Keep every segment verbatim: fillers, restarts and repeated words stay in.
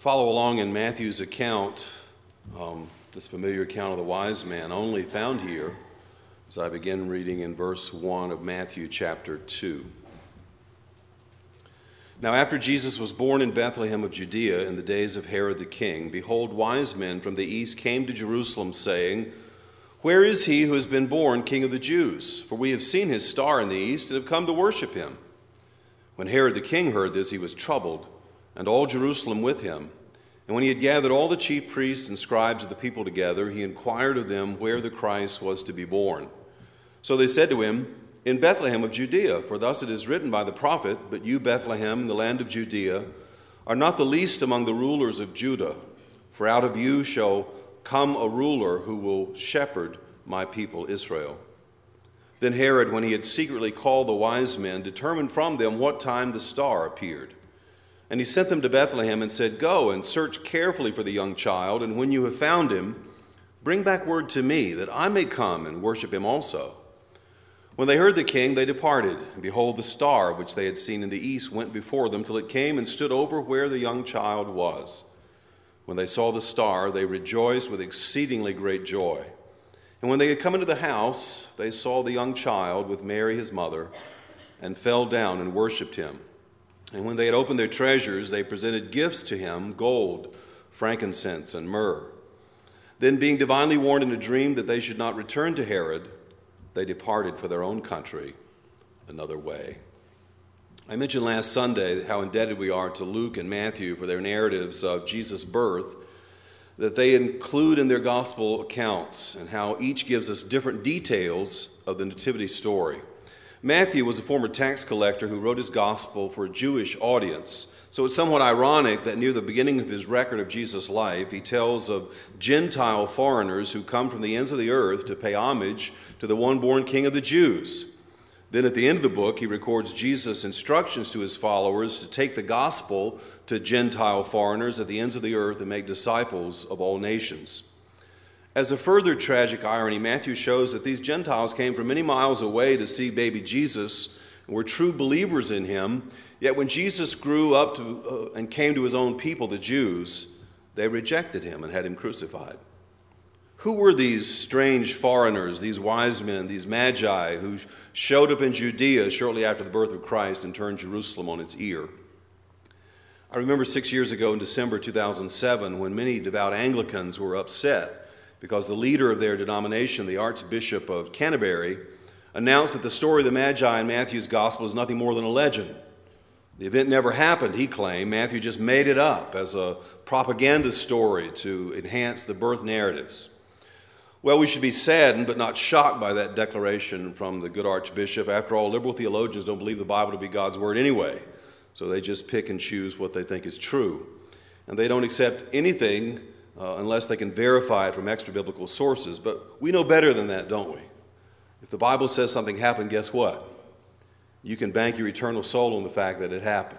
Follow along in Matthew's account, um, this familiar account of the wise man, only found here as I begin reading in verse one of Matthew chapter two. Now after Jesus was born in Bethlehem of Judea in the days of Herod the king, behold, wise men from the east came to Jerusalem, saying, Where is he who has been born King of the Jews? For we have seen his star in the east and have come to worship him. When Herod the king heard this, he was troubled, and all Jerusalem with him. And when he had gathered all the chief priests and scribes of the people together, he inquired of them where the Christ was to be born. So they said to him, In Bethlehem of Judea, for thus it is written by the prophet, But you, Bethlehem, in the land of Judea, are not the least among the rulers of Judah, for out of you shall come a ruler who will shepherd my people Israel. Then Herod, when he had secretly called the wise men, determined from them what time the star appeared. And he sent them to Bethlehem and said, Go and search carefully for the young child, and when you have found him, bring back word to me, that I may come and worship him also. When they heard the king, they departed, and behold, the star which they had seen in the east went before them till it came and stood over where the young child was. When they saw the star, they rejoiced with exceedingly great joy. And when they had come into the house, they saw the young child with Mary his mother, and fell down and worshipped him. And when they had opened their treasures, they presented gifts to him, gold, frankincense, and myrrh. Then, being divinely warned in a dream that they should not return to Herod, they departed for their own country another way. I mentioned last Sunday how indebted we are to Luke and Matthew for their narratives of Jesus' birth, that they include in their gospel accounts, and how each gives us different details of the nativity story. Matthew was a former tax collector who wrote his gospel for a Jewish audience. So it's somewhat ironic that near the beginning of his record of Jesus' life, he tells of Gentile foreigners who come from the ends of the earth to pay homage to the one-born King of the Jews. Then at the end of the book, he records Jesus' instructions to his followers to take the gospel to Gentile foreigners at the ends of the earth and make disciples of all nations. As a further tragic irony, Matthew shows that these Gentiles came from many miles away to see baby Jesus and were true believers in him. Yet when Jesus grew up to, uh, and came to his own people, the Jews, they rejected him and had him crucified. Who were these strange foreigners, these wise men, these magi who showed up in Judea shortly after the birth of Christ and turned Jerusalem on its ear? I remember six years ago in December two thousand seven when many devout Anglicans were upset because the leader of their denomination, the Archbishop of Canterbury, announced that the story of the Magi in Matthew's gospel is nothing more than a legend. The event never happened, he claimed. Matthew just made it up as a propaganda story to enhance the birth narratives. Well, we should be saddened but not shocked by that declaration from the good Archbishop. After all, liberal theologians don't believe the Bible to be God's word anyway, so they just pick and choose what they think is true. And they don't accept anything Uh, unless they can verify it from extra-biblical sources. But we know better than that, don't we? If the Bible says something happened, guess what? You can bank your eternal soul on the fact that it happened.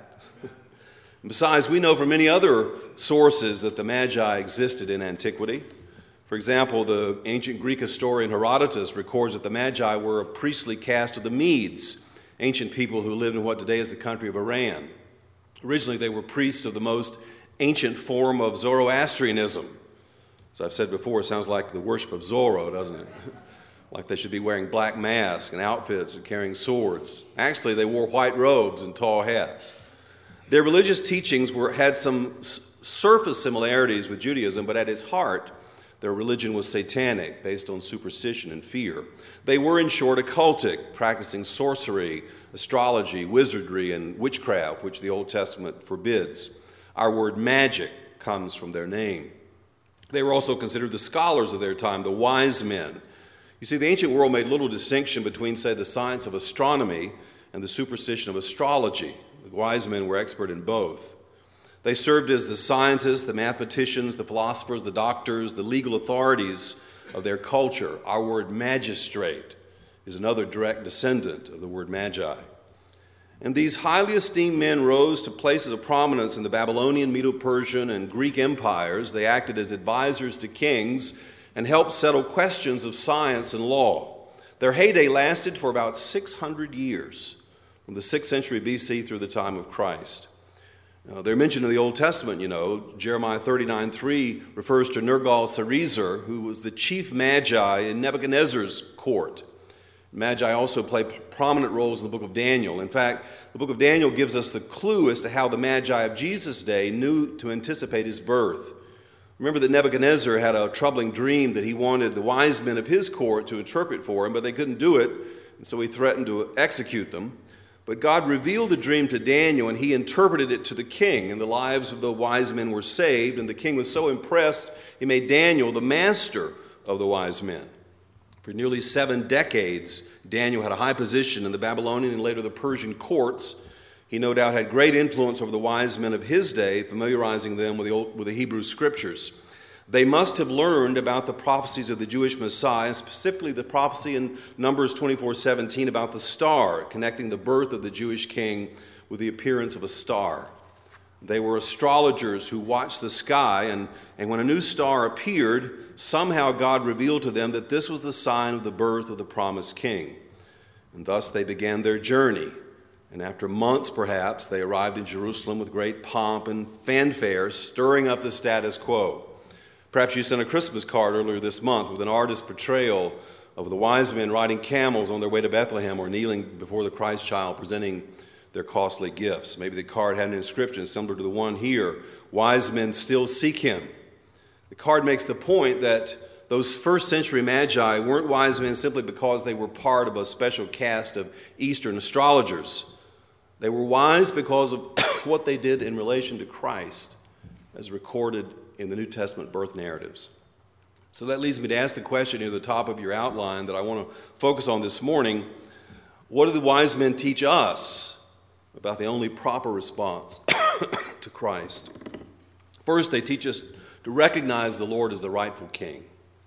Besides, we know from many other sources that the Magi existed in antiquity. For example, the ancient Greek historian Herodotus records that the Magi were a priestly caste of the Medes, ancient people who lived in what today is the country of Iran. Originally, they were priests of the most ancient form of Zoroastrianism. As I've said before, it sounds like the worship of Zorro, doesn't it? Like they should be wearing black masks and outfits and carrying swords. Actually, they wore white robes and tall hats. Their religious teachings were, had some s- surface similarities with Judaism, but at its heart, their religion was satanic, based on superstition and fear. They were, in short, occultic, practicing sorcery, astrology, wizardry, and witchcraft, which the Old Testament forbids. Our word magic comes from their name. They were also considered the scholars of their time, the wise men. You see, the ancient world made little distinction between, say, the science of astronomy and the superstition of astrology. The wise men were expert in both. They served as the scientists, the mathematicians, the philosophers, the doctors, the legal authorities of their culture. Our word magistrate is another direct descendant of the word magi. And these highly esteemed men rose to places of prominence in the Babylonian, Medo-Persian, and Greek empires. They acted as advisors to kings and helped settle questions of science and law. Their heyday lasted for about six hundred years, from the sixth century B C through the time of Christ. Uh, they're mentioned in the Old Testament, you know. Jeremiah thirty-nine three refers to Nergal-Sarezer, who was the chief magi in Nebuchadnezzar's court. Magi also play prominent roles in the book of Daniel. In fact, the book of Daniel gives us the clue as to how the magi of Jesus' day knew to anticipate his birth. Remember that Nebuchadnezzar had a troubling dream that he wanted the wise men of his court to interpret for him, but they couldn't do it, and so he threatened to execute them. But God revealed the dream to Daniel, and he interpreted it to the king, and the lives of the wise men were saved, and the king was so impressed, he made Daniel the master of the wise men. For nearly seven decades, Daniel had a high position in the Babylonian and later the Persian courts. He no doubt had great influence over the wise men of his day, familiarizing them with the, old, with the Hebrew scriptures. They must have learned about the prophecies of the Jewish Messiah, specifically the prophecy in Numbers twenty-four seventeen about the star, connecting the birth of the Jewish king with the appearance of a star. They were astrologers who watched the sky, and, and when a new star appeared, somehow God revealed to them that this was the sign of the birth of the promised king. And thus they began their journey. And after months, perhaps, they arrived in Jerusalem with great pomp and fanfare, stirring up the status quo. Perhaps you sent a Christmas card earlier this month with an artist's portrayal of the wise men riding camels on their way to Bethlehem or kneeling before the Christ child presenting their costly gifts. Maybe the card had an inscription similar to the one here, "Wise men still seek him." The card makes the point that those first century magi weren't wise men simply because they were part of a special caste of Eastern astrologers. They were wise because of what they did in relation to Christ, as recorded in the New Testament birth narratives. So that leads me to ask the question near the top of your outline that I want to focus on this morning. What do the wise men teach us about the only proper response to Christ? First, they teach us to recognize the Lord as the rightful king.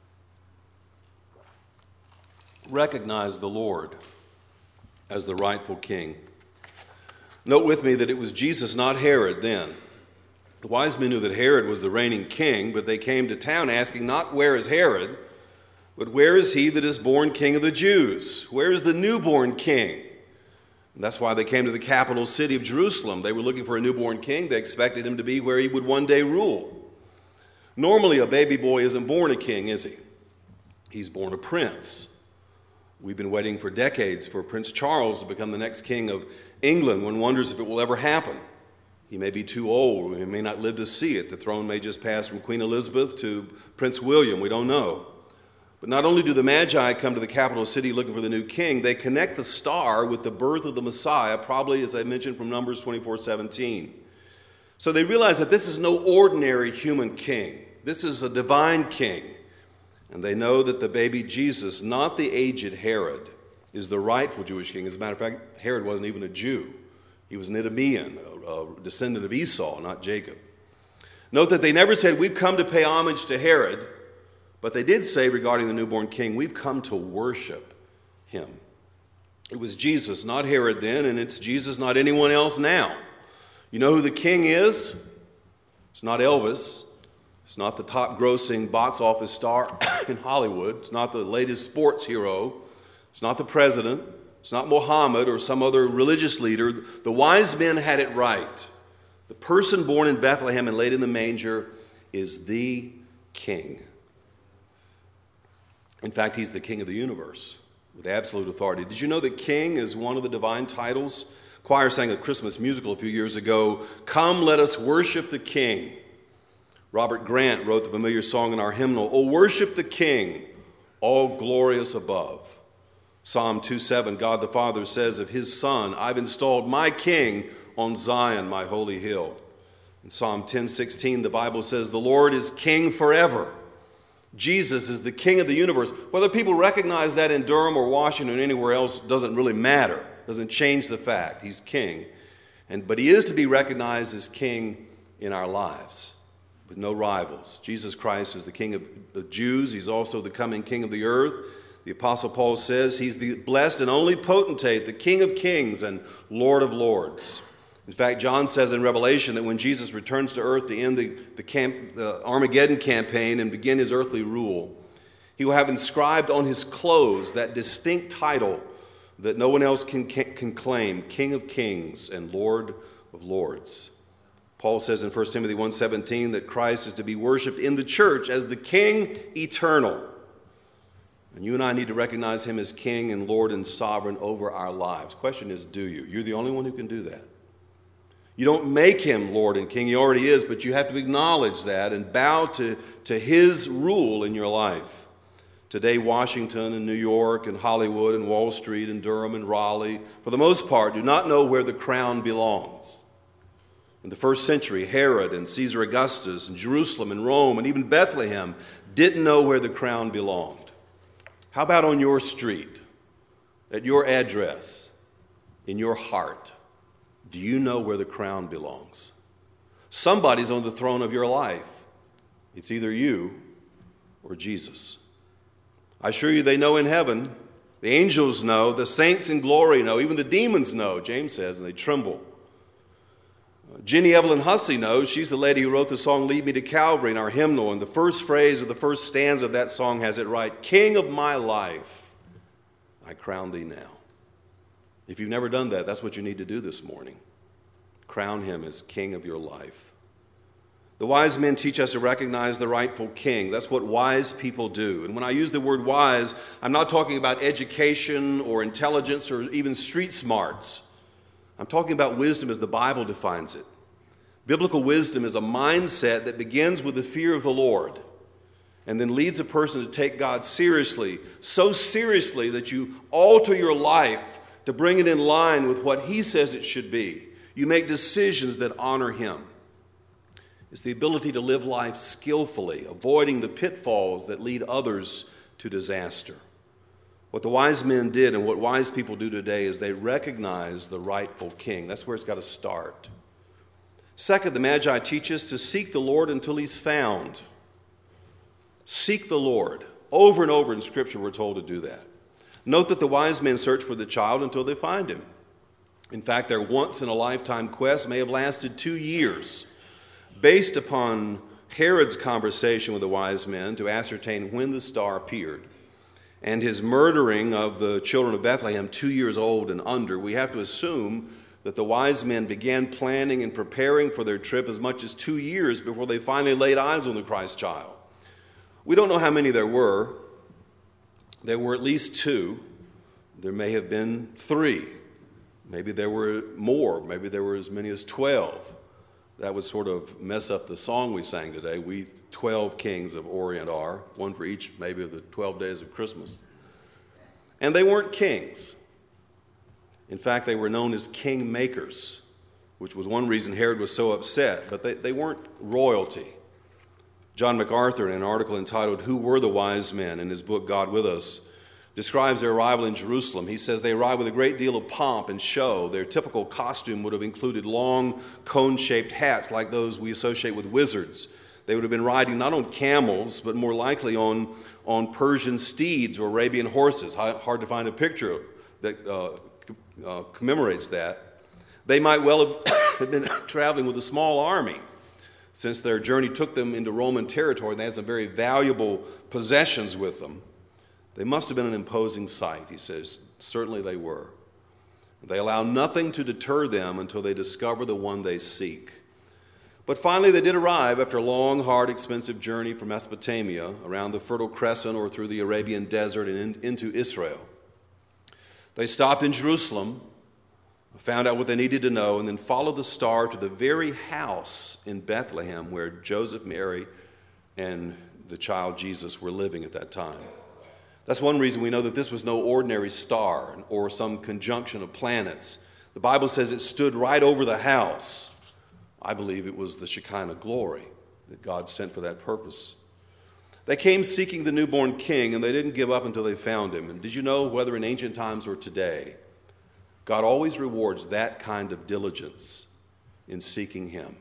Recognize the Lord as the rightful king. Note with me that it was Jesus, not Herod, then. The wise men knew that Herod was the reigning king, but they came to town asking not where is Herod, but where is he that is born king of the Jews? Where is the newborn king? And that's why they came to the capital city of Jerusalem. They were looking for a newborn king. They expected him to be where he would one day rule. Normally, a baby boy isn't born a king, is he? He's born a prince. We've been waiting for decades for Prince Charles to become the next king of England. One wonders if it will ever happen. He may be too old. He may not live to see it. The throne may just pass from Queen Elizabeth to Prince William. We don't know. But not only do the Magi come to the capital city looking for the new king, they connect the star with the birth of the Messiah, probably, as I mentioned, from Numbers twenty-four seventeen. So they realize that this is no ordinary human king. This is a divine king. And they know that the baby Jesus, not the aged Herod, is the rightful Jewish king. As a matter of fact, Herod wasn't even a Jew. He was an Idumean, a, a descendant of Esau, not Jacob. Note that they never said, we've come to pay homage to Herod, but they did say regarding the newborn king, we've come to worship him. It was Jesus, not Herod then, and it's Jesus, not anyone else now. You know who the king is? It's not Elvis. It's not the top-grossing box office star in Hollywood. It's not the latest sports hero. It's not the president. It's not Muhammad or some other religious leader. The wise men had it right. The person born in Bethlehem and laid in the manger is the king. In fact, he's the king of the universe with absolute authority. Did you know that king is one of the divine titles? Choir sang a Christmas musical a few years ago, "Come, let us worship the king." Robert Grant wrote the familiar song in our hymnal, "Oh, worship the king, all glorious above." Psalm two seven, God the Father says of his Son, "I've installed my king on Zion, my holy hill." In Psalm ten sixteen, the Bible says, "The Lord is king forever." Jesus is the king of the universe. Whether people recognize that in Durham or Washington or anywhere else doesn't really matter. Doesn't change the fact. He's king. And, but he is to be recognized as king in our lives, with no rivals. Jesus Christ is the king of the Jews. He's also the coming king of the earth. The Apostle Paul says he's the blessed and only potentate, the King of kings and Lord of lords. In fact, John says in Revelation that when Jesus returns to earth to end the, the, camp, the Armageddon campaign and begin his earthly rule, he will have inscribed on his clothes that distinct title that no one else can, can, can claim, King of kings and Lord of lords. Paul says in First Timothy one seventeen that Christ is to be worshiped in the church as the King eternal. And you and I need to recognize him as King and Lord and sovereign over our lives. Question is, do you? You're the only one who can do that. You don't make him Lord and King. He already is, but you have to acknowledge that and bow to, to his rule in your life. Today, Washington and New York and Hollywood and Wall Street and Durham and Raleigh, for the most part, do not know where the crown belongs. In the first century, Herod and Caesar Augustus and Jerusalem and Rome and even Bethlehem didn't know where the crown belonged. How about on your street, at your address, in your heart? Do you know where the crown belongs? Somebody's on the throne of your life. It's either you or Jesus. I assure you they know in heaven. The angels know. The saints in glory know. Even the demons know, James says, and they tremble. Jenny Evelyn Hussey knows. She's the lady who wrote the song Lead Me to Calvary in our hymnal. And the first phrase of the first stanza of that song has it right. King of my life, I crown thee now. If you've never done that, that's what you need to do this morning. Crown him as King of your life. The wise men teach us to recognize the rightful king. That's what wise people do. And when I use the word wise, I'm not talking about education or intelligence or even street smarts. I'm talking about wisdom as the Bible defines it. Biblical wisdom is a mindset that begins with the fear of the Lord and then leads a person to take God seriously, so seriously that you alter your life to bring it in line with what he says it should be. You make decisions that honor him. It's the ability to live life skillfully, avoiding the pitfalls that lead others to disaster. What the wise men did and what wise people do today is they recognize the rightful king. That's where it's got to start. Second, the Magi teach us to seek the Lord until he's found. Seek the Lord. Over and over in Scripture we're told to do that. Note that the wise men search for the child until they find him. In fact, their once-in-a-lifetime quest may have lasted two years, based upon Herod's conversation with the wise men to ascertain when the star appeared, and his murdering of the children of Bethlehem, two years old and under. We have to assume that the wise men began planning and preparing for their trip as much as two years before they finally laid eyes on the Christ child. We don't know how many there were. There were at least two. There may have been three. Maybe there were more. Maybe there were as many as twelve. That would sort of mess up the song we sang today. We twelve kings of Orient are, one for each maybe of the twelve days of Christmas. And they weren't kings. In fact, they were known as king makers, which was one reason Herod was so upset. But they, they weren't royalty. John MacArthur, in an article entitled Who Were the Wise Men, in his book God With Us, describes their arrival in Jerusalem. He says they arrived with a great deal of pomp and show. Their typical costume would have included long, cone-shaped hats like those we associate with wizards. They would have been riding not on camels, but more likely on, on Persian steeds or Arabian horses. Hard to find a picture that uh, uh, commemorates that. They might well have been traveling with a small army, since their journey took them into Roman territory. They had some very valuable possessions with them. They must have been an imposing sight, he says. Certainly they were. They allow nothing to deter them until they discover the one they seek. But finally they did arrive after a long, hard, expensive journey from Mesopotamia around the Fertile Crescent or through the Arabian desert and in, into Israel. They stopped in Jerusalem, found out what they needed to know, and then followed the star to the very house in Bethlehem where Joseph, Mary, and the child Jesus were living at that time. That's one reason we know that this was no ordinary star or some conjunction of planets. The Bible says it stood right over the house. I believe it was the Shekinah glory that God sent for that purpose. They came seeking the newborn king, and they didn't give up until they found him. And did you know, whether in ancient times or today, God always rewards that kind of diligence in seeking him.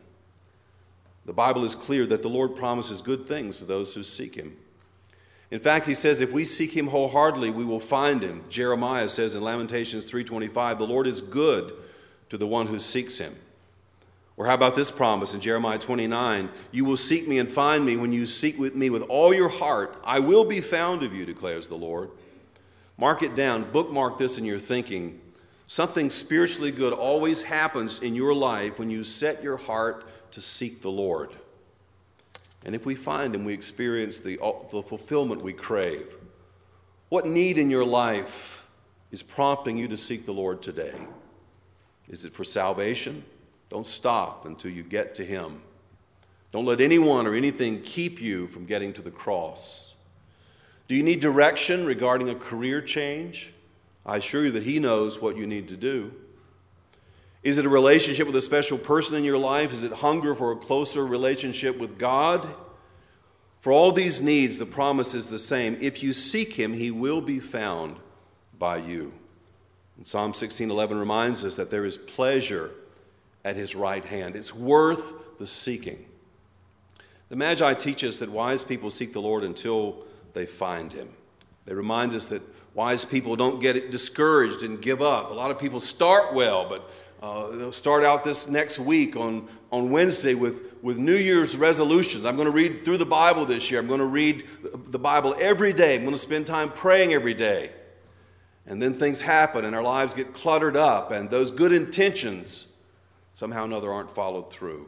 The Bible is clear that the Lord promises good things to those who seek him. In fact, he says, if we seek him wholeheartedly, we will find him. Jeremiah says in Lamentations three twenty-five, the Lord is good to the one who seeks him. Or how about this promise in Jeremiah twenty-nine, you will seek me and find me when you seek with me with all your heart. I will be found of you, declares the Lord. Mark it down, bookmark this in your thinking. Something spiritually good always happens in your life when you set your heart to seek the Lord. And if we find Him, we experience the, the fulfillment we crave. What need in your life is prompting you to seek the Lord today? Is it for salvation? Don't stop until you get to Him. Don't let anyone or anything keep you from getting to the cross. Do you need direction regarding a career change? I assure you that He knows what you need to do. Is it a relationship with a special person in your life? Is it hunger for a closer relationship with God? For all these needs, the promise is the same. If you seek Him, He will be found by you. And Psalm sixteen eleven reminds us that there is pleasure at His right hand. It's worth the seeking. The Magi teach us that wise people seek the Lord until they find Him. They remind us that wise people don't get discouraged and give up. A lot of people start well, but uh, they'll start out this next week on, on Wednesday with, with New Year's resolutions. I'm going to read through the Bible this year. I'm going to read the Bible every day. I'm going to spend time praying every day. And then things happen and our lives get cluttered up, and those good intentions somehow or another aren't followed through.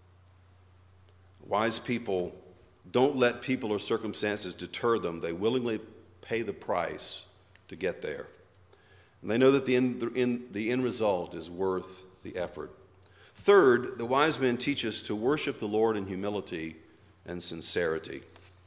Wise people don't let people or circumstances deter them. They willingly pay the price to get there. And they know that the end, the, end, the end result is worth the effort. Third, the wise men teach us to worship the Lord in humility and sincerity.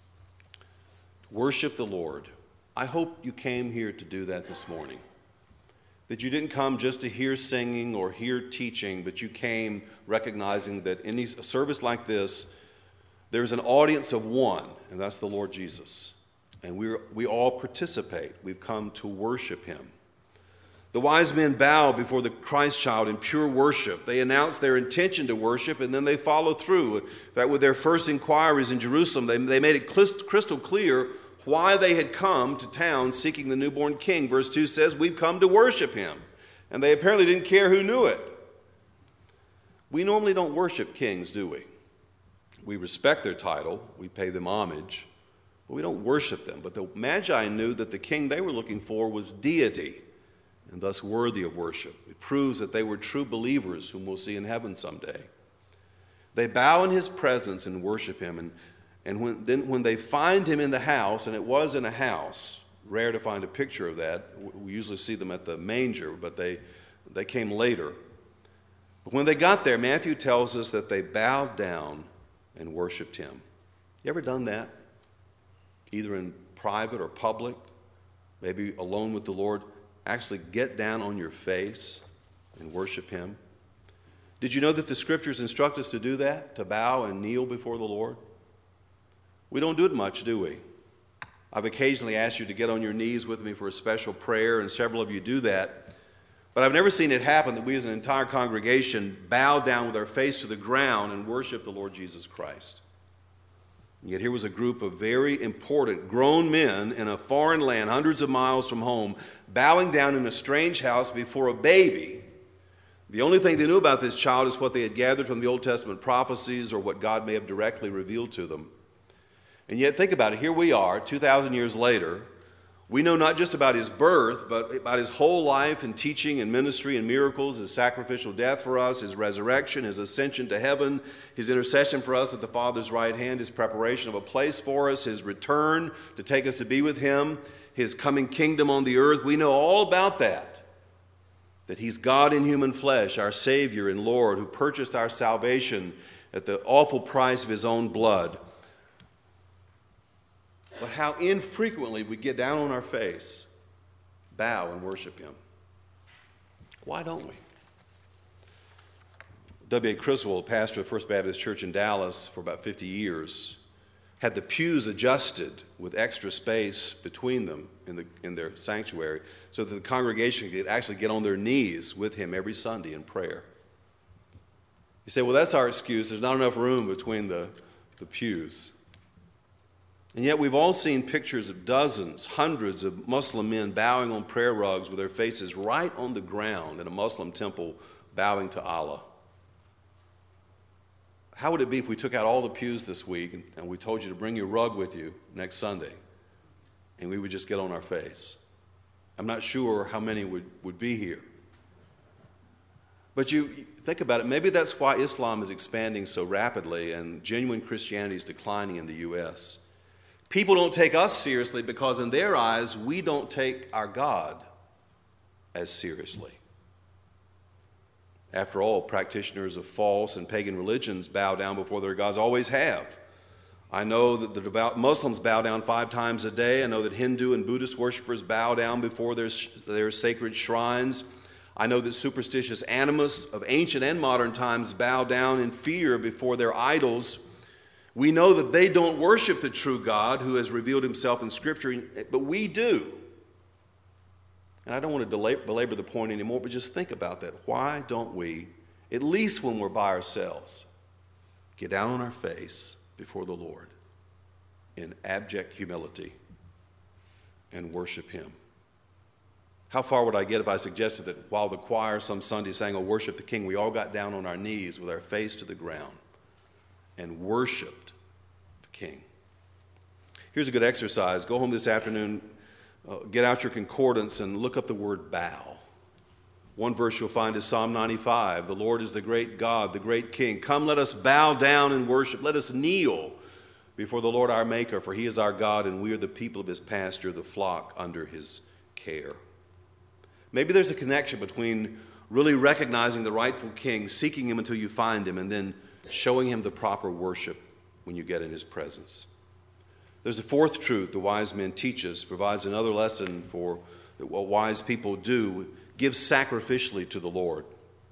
Worship the Lord. I hope you came here to do that this morning. That you didn't come just to hear singing or hear teaching, but you came recognizing that in a service like this, there's an audience of one, and that's the Lord Jesus. And we we all participate. We've come to worship Him. The wise men bow before the Christ child in pure worship. They announce their intention to worship, and then they follow through. In fact, with their first inquiries in Jerusalem, they, they made it crystal clear why they had come to town seeking the newborn king. Verse two says, we've come to worship Him. And they apparently didn't care who knew it. We normally don't worship kings, do we? We respect their title. We pay them homage. But we don't worship them. But the Magi knew that the king they were looking for was deity, and thus worthy of worship. It proves that they were true believers whom we'll see in heaven someday. They bow in His presence and worship Him. And, and when, then when they find Him in the house, and it was in a house, rare to find a picture of that. We usually see them at the manger, but they, they came later. But when they got there, Matthew tells us that they bowed down and worshiped Him. You ever done that? Either in private or public, maybe alone with the Lord. Actually get down on your face and worship Him. Did you know that the Scriptures instruct us to do that? To bow and kneel before the Lord? We don't do it much, do we? I've occasionally asked you to get on your knees with me for a special prayer, and several of you do that. But I've never seen it happen that we as an entire congregation bow down with our face to the ground and worship the Lord Jesus Christ. And yet here was a group of very important grown men in a foreign land, hundreds of miles from home, bowing down in a strange house before a baby. The only thing they knew about this child is what they had gathered from the Old Testament prophecies or what God may have directly revealed to them. And yet think about it. Here we are, two thousand years later. We know not just about His birth, but about His whole life and teaching and ministry and miracles, His sacrificial death for us, His resurrection, His ascension to heaven, His intercession for us at the Father's right hand, His preparation of a place for us, His return to take us to be with Him, His coming kingdom on the earth. We know all about that. That He's God in human flesh, our Savior and Lord, who purchased our salvation at the awful price of His own blood. But how infrequently we get down on our face, bow, and worship Him. Why don't we? W A Criswell, pastor of First Baptist Church in Dallas for about fifty years, had the pews adjusted with extra space between them in, the, in their sanctuary so that the congregation could actually get on their knees with him every Sunday in prayer. You say, well, that's our excuse. There's not enough room between the, the pews. And yet we've all seen pictures of dozens, hundreds of Muslim men bowing on prayer rugs with their faces right on the ground in a Muslim temple bowing to Allah. How would it be if we took out all the pews this week and, and we told you to bring your rug with you next Sunday and we would just get on our face? I'm not sure how many would, would be here. But you think about it, maybe that's why Islam is expanding so rapidly and genuine Christianity is declining in the U S. People don't take us seriously because in their eyes, we don't take our God as seriously. After all, practitioners of false and pagan religions bow down before their gods, always have. I know that the devout Muslims bow down five times a day. I know that Hindu and Buddhist worshipers bow down before their, their sacred shrines. I know that superstitious animists of ancient and modern times bow down in fear before their idols. We know that they don't worship the true God who has revealed himself in Scripture, but we do. And I don't want to belabor the point anymore, but just think about that. Why don't we, at least when we're by ourselves, get down on our face before the Lord in abject humility and worship him? How far would I get if I suggested that while the choir some Sunday sang, "Oh, worship the King," we all got down on our knees with our face to the ground and worshiped the King? Here's a good exercise. Go home this afternoon, uh, get out your concordance and look up the word bow. One verse you'll find is Psalm ninety-five. "The Lord is the great God, the great King. Come, let us bow down and worship. Let us kneel before the Lord our Maker, for he is our God, and we are the people of his pasture, the flock under his care." Maybe there's a connection between really recognizing the rightful King, seeking him until you find him, and then showing him the proper worship when you get in his presence. There's a fourth truth the wise men teach us, provides another lesson for what wise people do: give sacrificially to the Lord.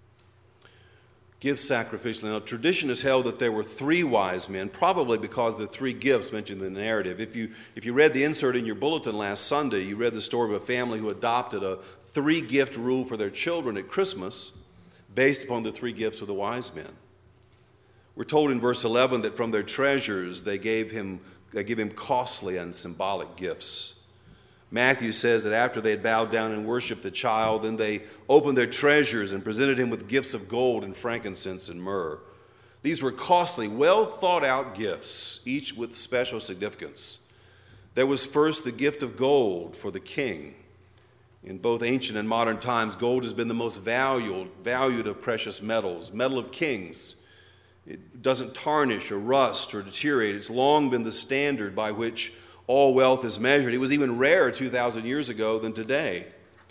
Give sacrificially. Now, tradition has held that there were three wise men, probably because of the three gifts mentioned in the narrative. If you, if you read the insert in your bulletin last Sunday, you read the story of a family who adopted a three-gift rule for their children at Christmas based upon the three gifts of the wise men. We're told in verse eleven that from their treasures they gave him, they gave him costly and symbolic gifts. Matthew says that after they had bowed down and worshiped the child, then they opened their treasures and presented him with gifts of gold and frankincense and myrrh. These were costly, well thought out gifts, each with special significance. There was first the gift of gold for the king. In both ancient and modern times, gold has been the most valued, valued of precious metals, metal of kings. It doesn't tarnish or rust or deteriorate. It's long been the standard by which all wealth is measured. It was even rarer two thousand years ago than today.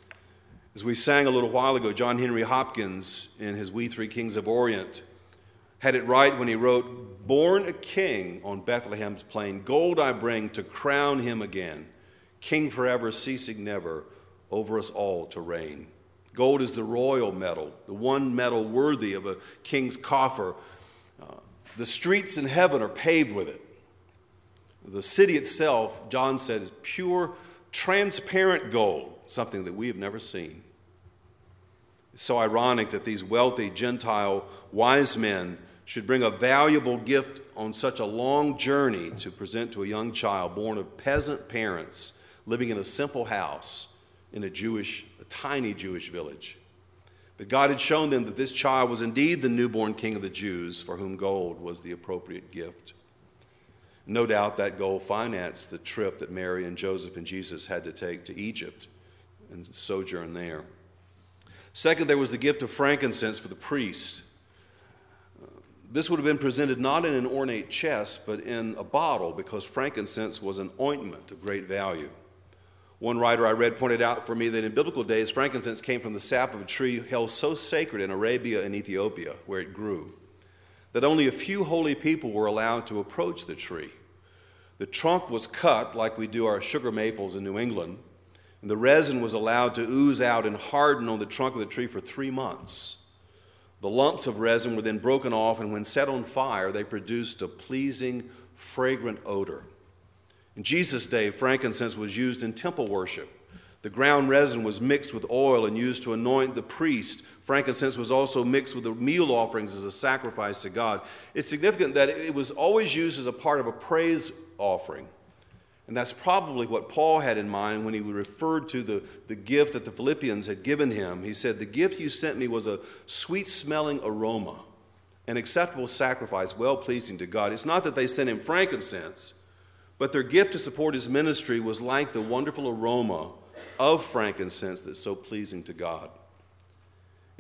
As we sang a little while ago, John Henry Hopkins, in his We Three Kings of Orient, had it right when he wrote, "Born a king on Bethlehem's plain, gold I bring to crown him again, king forever, ceasing never, over us all to reign." Gold is the royal metal, the one metal worthy of a king's coffer. Uh, the streets in heaven are paved with it. The city itself, John said, is pure, transparent gold, something that we have never seen. It's so ironic that these wealthy Gentile wise men should bring a valuable gift on such a long journey to present to a young child born of peasant parents living in a simple house in a Jewish, a tiny Jewish village. But God had shown them that this child was indeed the newborn king of the Jews, for whom gold was the appropriate gift. No doubt that gold financed the trip that Mary and Joseph and Jesus had to take to Egypt and sojourn there. Second, there was the gift of frankincense for the priest. This would have been presented not in an ornate chest, but in a bottle, because frankincense was an ointment of great value. One writer I read pointed out for me that in biblical days, frankincense came from the sap of a tree held so sacred in Arabia and Ethiopia, where it grew, that only a few holy people were allowed to approach the tree. The trunk was cut like we do our sugar maples in New England, and the resin was allowed to ooze out and harden on the trunk of the tree for three months. The lumps of resin were then broken off, and when set on fire, they produced a pleasing, fragrant odor. In Jesus' day, frankincense was used in temple worship. The ground resin was mixed with oil and used to anoint the priest. Frankincense was also mixed with the meal offerings as a sacrifice to God. It's significant that it was always used as a part of a praise offering. And that's probably what Paul had in mind when he referred to the, the gift that the Philippians had given him. He said, "The gift you sent me was a sweet-smelling aroma, an acceptable sacrifice, well-pleasing to God." It's not that they sent him frankincense, but their gift to support his ministry was like the wonderful aroma of frankincense that's so pleasing to God.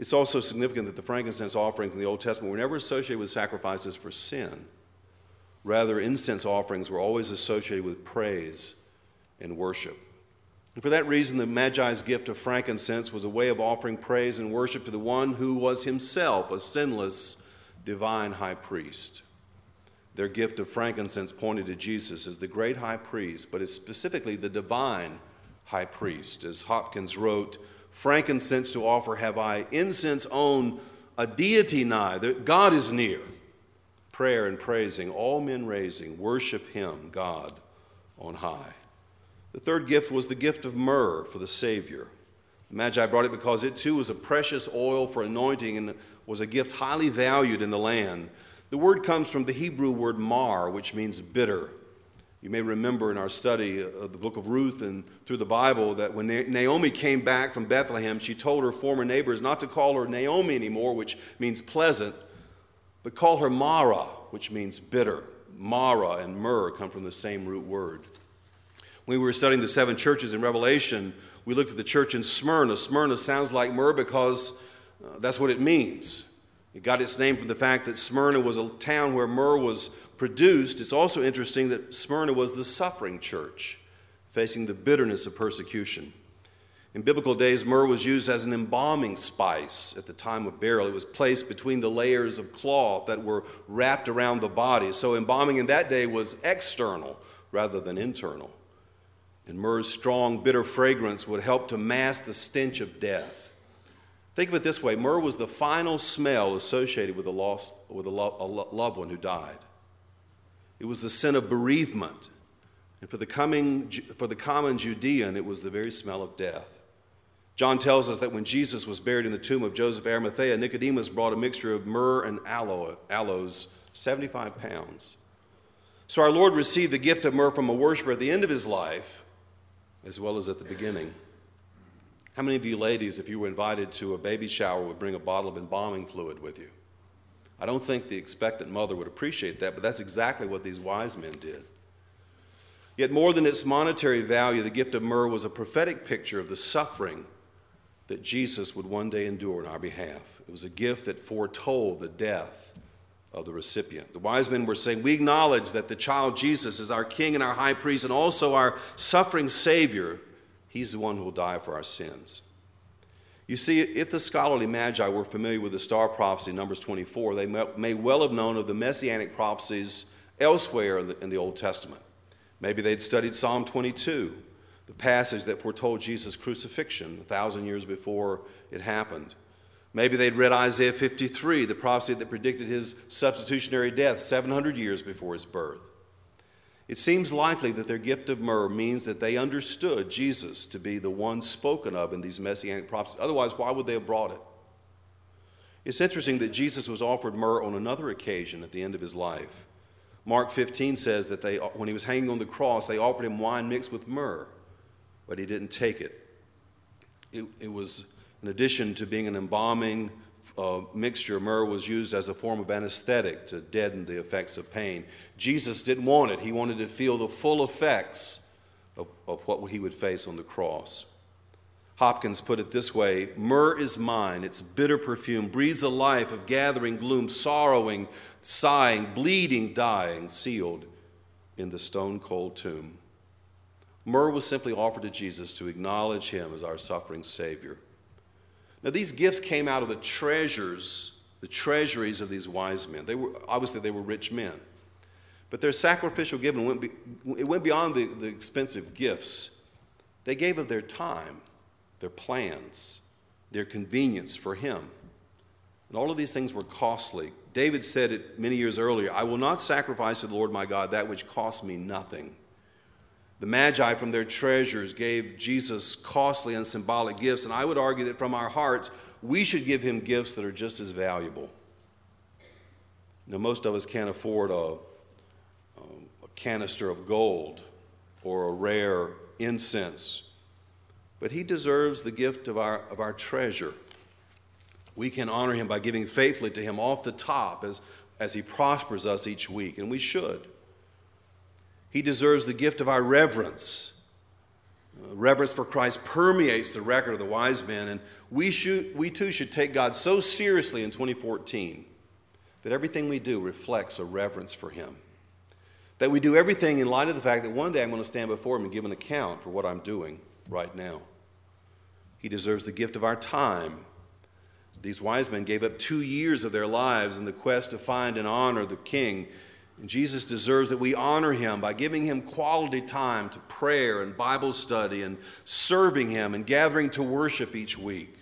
It's also significant that the frankincense offerings in the Old Testament were never associated with sacrifices for sin. Rather, incense offerings were always associated with praise and worship. And for that reason, the Magi's gift of frankincense was a way of offering praise and worship to the one who was himself a sinless, divine high priest. Their gift of frankincense pointed to Jesus as the great high priest, but is specifically the divine high priest. As Hopkins wrote, "Frankincense to offer have I, incense own a deity nigh, that God is near. Prayer and praising, all men raising, worship him, God on high." The third gift was the gift of myrrh for the Savior. The Magi brought it because it too was a precious oil for anointing and was a gift highly valued in the land. The word comes from the Hebrew word mar, which means bitter. You may remember in our study of the book of Ruth and through the Bible that when Naomi came back from Bethlehem, she told her former neighbors not to call her Naomi anymore, which means pleasant, but call her Mara, which means bitter. Mara and myrrh come from the same root word. When we were studying the seven churches in Revelation, we looked at the church in Smyrna. Smyrna sounds like myrrh because uh, that's what it means. It got its name from the fact that Smyrna was a town where myrrh was produced. It's also interesting that Smyrna was the suffering church, facing the bitterness of persecution. In biblical days, myrrh was used as an embalming spice at the time of burial. It was placed between the layers of cloth that were wrapped around the body. So embalming in that day was external rather than internal. And myrrh's strong, bitter fragrance would help to mask the stench of death. Think of it this way. Myrrh was the final smell associated with a, lost, with a, lo- a lo- loved one who died. It was the sin of bereavement. And for the, coming, for the common Judean, it was the very smell of death. John tells us that when Jesus was buried in the tomb of Joseph of Arimathea, Nicodemus brought a mixture of myrrh and aloe, aloes, seventy-five pounds. So our Lord received the gift of myrrh from a worshiper at the end of his life, as well as at the beginning. How many of you ladies, if you were invited to a baby shower, would bring a bottle of embalming fluid with you? I don't think the expectant mother would appreciate that, but that's exactly what these wise men did. Yet more than its monetary value, the gift of myrrh was a prophetic picture of the suffering that Jesus would one day endure on our behalf. It was a gift that foretold the death of the recipient. The wise men were saying, we acknowledge that the child Jesus is our King and our high priest and also our suffering Savior. He's the one who will die for our sins. You see, if the scholarly Magi were familiar with the star prophecy, Numbers twenty-four, they may well have known of the messianic prophecies elsewhere in the, in the Old Testament. Maybe they'd studied Psalm twenty-two, the passage that foretold Jesus' crucifixion a thousand years before it happened. Maybe they'd read Isaiah fifty-three, the prophecy that predicted his substitutionary death seven hundred years before his birth. It seems likely that their gift of myrrh means that they understood Jesus to be the one spoken of in these messianic prophecies. Otherwise, why would they have brought it? It's interesting that Jesus was offered myrrh on another occasion at the end of his life. Mark fifteen says that they, when he was hanging on the cross, they offered him wine mixed with myrrh, but he didn't take it. It, it was, in addition to being an embalming uh, mixture, myrrh was used as a form of anesthetic to deaden the effects of pain. Jesus didn't want it. He wanted to feel the full effects of, of what he would face on the cross. Hopkins put it this way: myrrh is mine, its bitter perfume breathes a life of gathering gloom, sorrowing, sighing, bleeding, dying, sealed in the stone-cold tomb. Myrrh was simply offered to Jesus to acknowledge him as our suffering Savior. Now, these gifts came out of the treasures, the treasuries of these wise men. They were, obviously, they were rich men. But their sacrificial giving went, be, it went beyond the, the expensive gifts. They gave of their time, their plans, their convenience for him. And all of these things were costly. David said it many years earlier, I will not sacrifice to the Lord my God that which costs me nothing. The Magi from their treasures gave Jesus costly and symbolic gifts, and I would argue that from our hearts, we should give him gifts that are just as valuable. Now, most of us can't afford a, a canister of gold or a rare incense, but he deserves the gift of our, of our treasure. We can honor him by giving faithfully to him off the top as, as he prospers us each week, and we should. He deserves the gift of our reverence. Uh, reverence for Christ permeates the record of the wise men, and we, should, we too should take God so seriously in twenty fourteen that everything we do reflects a reverence for him. That we do everything in light of the fact that one day I'm going to stand before him and give an account for what I'm doing right now. He deserves the gift of our time. These wise men gave up two years of their lives in the quest to find and honor the King. And Jesus deserves that we honor him by giving him quality time to prayer and Bible study and serving him and gathering to worship each week.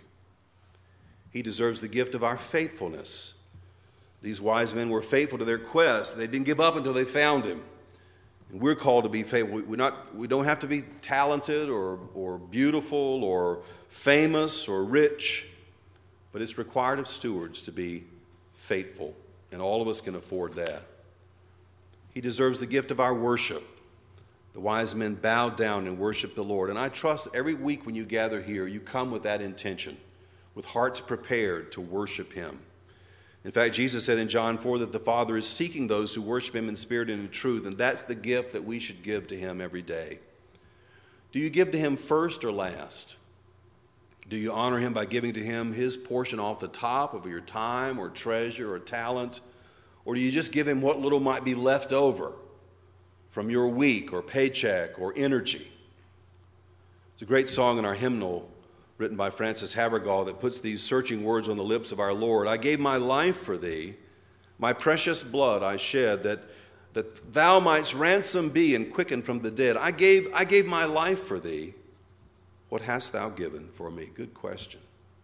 He deserves the gift of our faithfulness. These wise men were faithful to their quest. They didn't give up until they found him. And we're called to be faithful. We're not, we don't have to be talented or, or beautiful or famous or rich, but it's required of stewards to be faithful, and all of us can afford that. He deserves the gift of our worship. The wise men bowed down and worshiped the Lord, and I trust every week when you gather here, you come with that intention, with hearts prepared to worship him. In fact, Jesus said in John four that the Father is seeking those who worship him in spirit and in truth, and that's the gift that we should give to him every day. Do you give to him first or last? Do you honor him by giving to him his portion off the top of your time or treasure or talent? Or do you just give him what little might be left over from your week or paycheck or energy? It's a great song in our hymnal written by Francis Havergal that puts these searching words on the lips of our Lord. I gave my life for thee, my precious blood I shed, that, that thou mightst ransom be and quicken from the dead. I gave, I gave my life for thee. What hast thou given for me? Good question.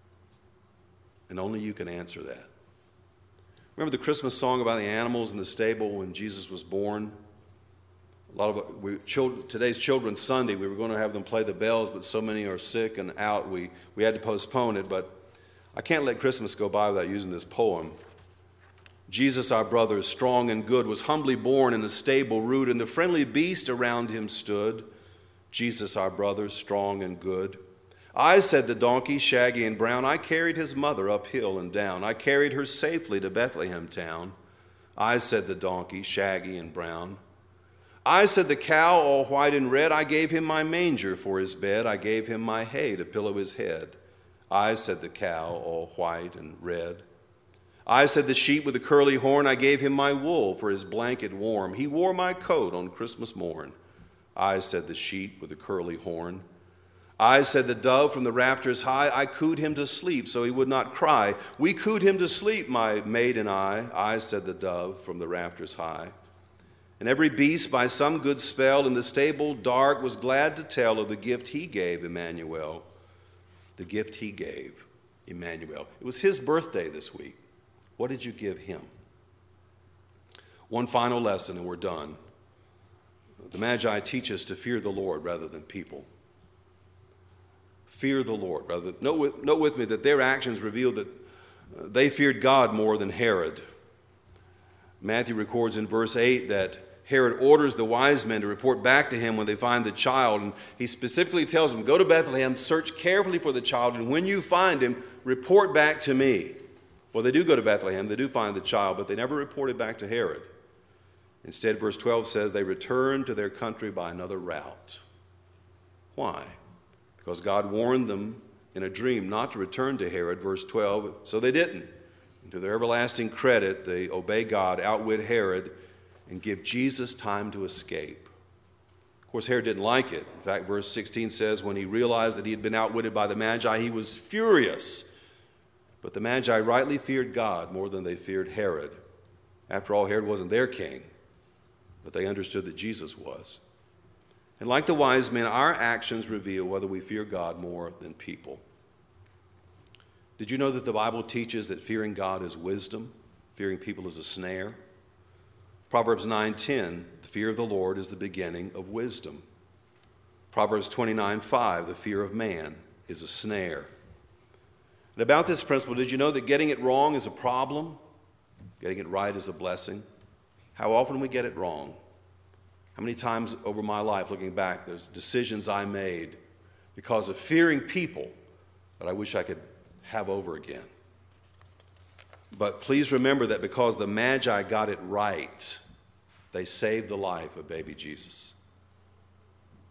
And only you can answer that. Remember the Christmas song about the animals in the stable when Jesus was born? A lot of we, children, today's Children's Sunday, we were going to have them play the bells, but so many are sick and out, we, we had to postpone it. But I can't let Christmas go by without using this poem. Jesus, our brother, strong and good, was humbly born in a stable rude, and the friendly beast around him stood. Jesus, our brother, strong and good. I, said the donkey, shaggy and brown, I carried his mother up hill and down. I carried her safely to Bethlehem town. I, said the donkey, shaggy and brown. I, said the cow, all white and red, I gave him my manger for his bed. I gave him my hay to pillow his head. I, said the cow, all white and red. I, said the sheep with the curly horn, I gave him my wool for his blanket warm. He wore my coat on Christmas morn. I, said the sheep with the curly horn. I, said the dove from the rafters high, I cooed him to sleep so he would not cry. We cooed him to sleep, my maid and I. I, said the dove from the rafters high. And every beast by some good spell in the stable dark was glad to tell of the gift he gave Emmanuel. The gift he gave Emmanuel. It was his birthday this week. What did you give him? One final lesson and we're done. The Magi teach us to fear the Lord rather than people. Fear the Lord rather than, note with, note with me that their actions reveal that they feared God more than Herod. Matthew records in verse eight that Herod orders the wise men to report back to him when they find the child. And he specifically tells them, go to Bethlehem, search carefully for the child, and when you find him, report back to me. Well, they do go to Bethlehem, they do find the child, but they never reported back to Herod. Instead, verse twelve says they returned to their country by another route. Why? Because God warned them in a dream not to return to Herod, verse twelve, so they didn't. And to their everlasting credit, they obey God, outwit Herod, and give Jesus time to escape. Of course, Herod didn't like it. In fact, verse sixteen says, when he realized that he had been outwitted by the Magi, he was furious. But the Magi rightly feared God more than they feared Herod. After all, Herod wasn't their king, but they understood that Jesus was. And like the wise men, our actions reveal whether we fear God more than people. Did you know that the Bible teaches that fearing God is wisdom? Fearing people is a snare? Proverbs nine ten, the fear of the Lord is the beginning of wisdom. Proverbs twenty-nine five, the fear of man is a snare. And about this principle, did you know that getting it wrong is a problem? Getting it right is a blessing? How often we get it wrong? How many times over my life, looking back, there's decisions I made because of fearing people that I wish I could have over again. But please remember that because the Magi got it right, they saved the life of baby Jesus.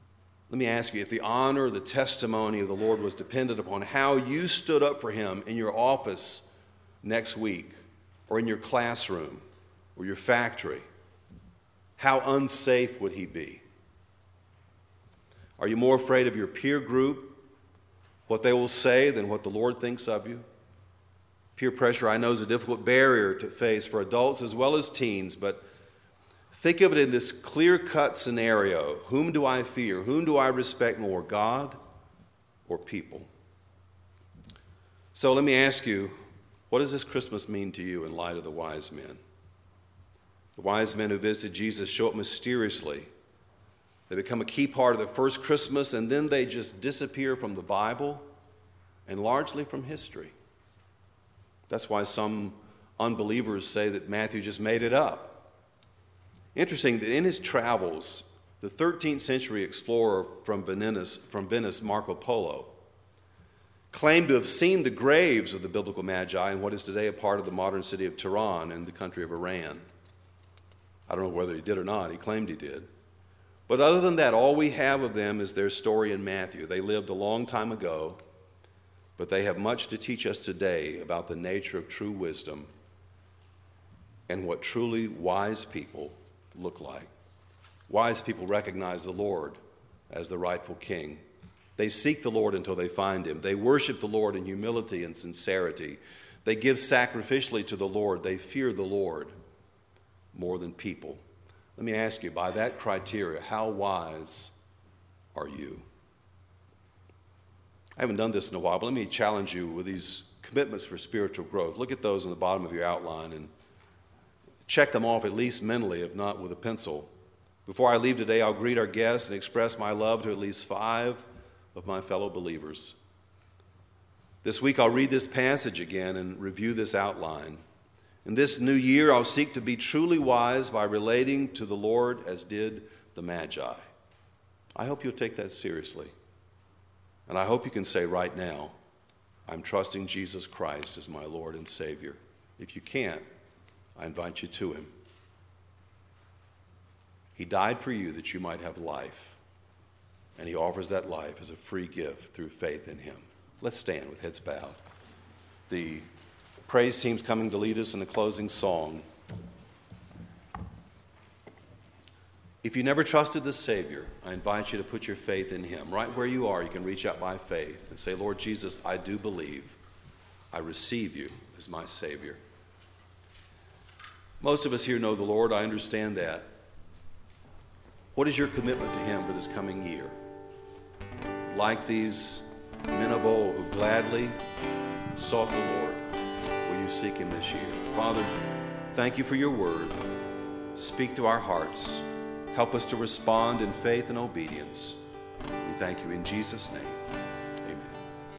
Let me ask you, if the honor, the testimony of the Lord was dependent upon how you stood up for him in your office next week, or in your classroom, or your factory, how unsafe would he be? Are you more afraid of your peer group, what they will say, than what the Lord thinks of you? Peer pressure, I know, is a difficult barrier to face for adults as well as teens, but think of it in this clear-cut scenario. Whom do I fear? Whom do I respect more, God or people? So let me ask you, what does this Christmas mean to you in light of the wise men? The wise men who visited Jesus show up mysteriously. They become a key part of the first Christmas, and then they just disappear from the Bible and largely from history. That's why some unbelievers say that Matthew just made it up. Interesting that in his travels, the thirteenth century explorer from Venice, from Venice, Marco Polo, claimed to have seen the graves of the biblical magi in what is today a part of the modern city of Tehran in the country of Iran. I don't know whether he did or not. He claimed he did. But other than that, all we have of them is their story in Matthew. They lived a long time ago, but they have much to teach us today about the nature of true wisdom and what truly wise people look like. Wise people recognize the Lord as the rightful king. They seek the Lord until they find him. They worship the Lord in humility and sincerity. They give sacrificially to the Lord. They fear the Lord more than people. Let me ask you, by that criteria, how wise are you? I haven't done this in a while, but let me challenge you with these commitments for spiritual growth. Look at those on the bottom of your outline and check them off, at least mentally, if not with a pencil. Before I leave today, I'll greet our guests and express my love to at least five of my fellow believers. This week, I'll read this passage again and review this outline. In this new year, I'll seek to be truly wise by relating to the Lord as did the Magi. I hope you'll take that seriously. And I hope you can say right now, I'm trusting Jesus Christ as my Lord and Savior. If you can't, I invite you to him. He died for you that you might have life, and he offers that life as a free gift through faith in him. Let's stand with heads bowed. The praise team's coming to lead us in the closing song. If you never trusted the Savior, I invite you to put your faith in him. Right where you are, you can reach out by faith and say, Lord Jesus, I do believe. I receive you as my Savior. Most of us here know the Lord. I understand that. What is your commitment to him for this coming year? Like these men of old who gladly sought the Lord, will you seek him this year? Father, thank you for your word. Speak to our hearts. Help us to respond in faith and obedience. We thank you in Jesus' name.